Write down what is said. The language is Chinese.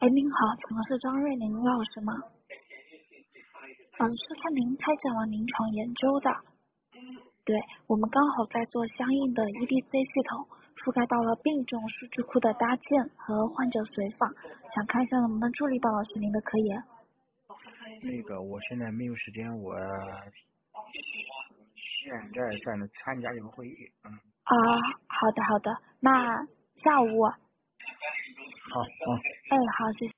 哎，您好，请问是张瑞玲老师吗？是看您开展了临床研究的，对，我们刚好在做相应的 EDC 系统，覆盖到了病种数据库的搭建和患者随访，想看一下能不能助力到老师您的科研。 那个我现在没有时间，我现在在那参加一个会议。 好的，那下午。 好。 哎，好，谢谢。